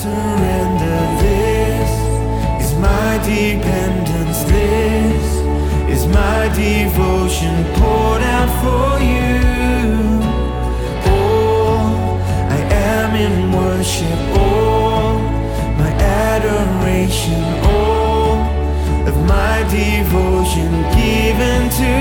surrender. This is my dependence. This is my devotion poured out for you. All I am in worship, all my adoration, all of my devotion given to